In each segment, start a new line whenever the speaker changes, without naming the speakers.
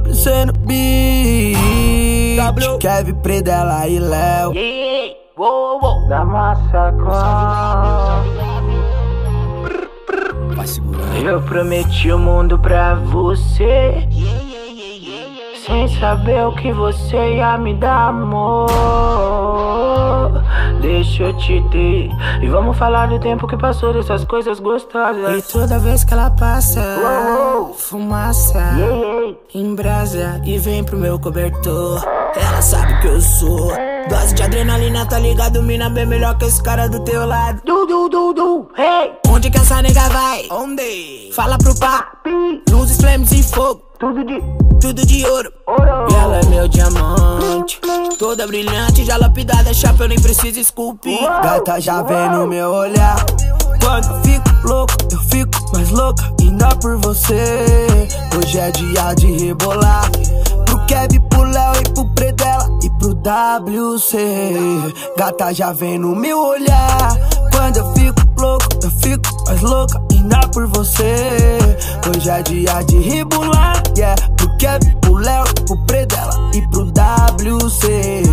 WC no beat, Kevin, Predella e Léo.
Da Massacrão.
Vai segurando.
Eu prometi o mundo pra você, sem saber o que você ia me dar, amor. Deixa eu te ter, e vamos falar do tempo que passou, dessas coisas gostosas.
E toda vez que ela passa, fumaça, em brasa, e vem pro meu cobertor. Ela sabe que eu sou dose de adrenalina, tá ligado? Mina bem melhor que esse cara do teu lado.
Hey!
Onde que essa nega vai?
Onde?
Fala pro papi. Luzes, flames e fogo, tudo de ouro. E ela é meu diamante, toda brilhante, já lapidada, chapa, eu nem preciso esculpir. Gata já vem no meu olhar. Quando eu fico louco, eu fico mais louca ainda por você. Hoje é dia de rebolar. Pro Kevin, pro Léo e pro Predella e pro WC. Gata já vem no meu olhar. Quando eu fico louco, eu fico mais louca ainda por você. Hoje é dia de rebolar, yeah. Pro Kevin, pro Léo, pro Predella e pro WC.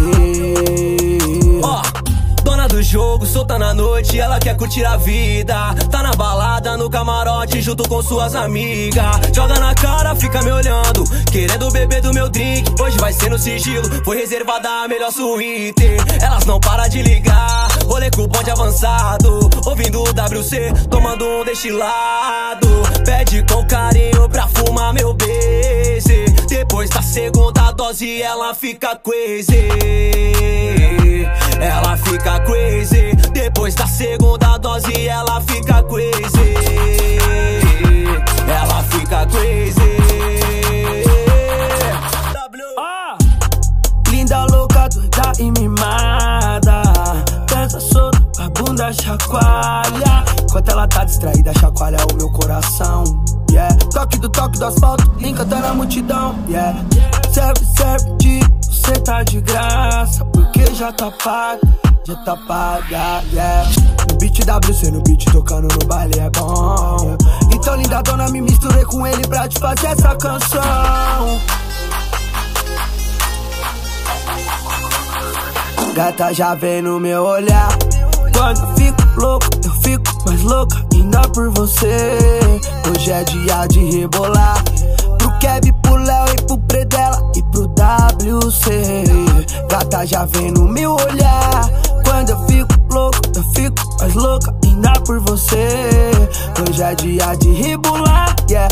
Dona do jogo, solta na noite, ela quer curtir a vida. Tá na balada, no camarote, junto com suas amigas. Joga na cara, fica me olhando, querendo beber do meu drink. Hoje vai ser no sigilo, foi reservada a melhor suíte. Elas não param de ligar, rolê com o bonde avançado, ouvindo o WC, tomando um destilado. Pede com carinho pra fumar meu beijo. Depois da segunda dose ela fica crazy. Ela fica crazy. Depois da segunda dose ela fica crazy. Ela fica crazy.
Linda, louca, doida e mimada, dança solta, a bunda chacoalha. Enquanto ela tá distraída, chacoalha o meu coração, yeah. Toque do asfalto, encantando a multidão, yeah. Serve, você tá de graça, porque já tá paga, yeah. No beat WC, no beat tocando no baile é bom. Então linda dona, me misturei com ele pra te fazer essa canção. Gata já vem no meu olhar. Quando eu fico louco, eu fico mais louca ainda por você. Hoje é dia de rebolar. Pro Kevin, pro Léo e pro Predella e pro WC. Gata já vem no meu olhar. Quando eu fico louco, eu fico mais louca ainda por você. Hoje é dia de rebolar, yeah.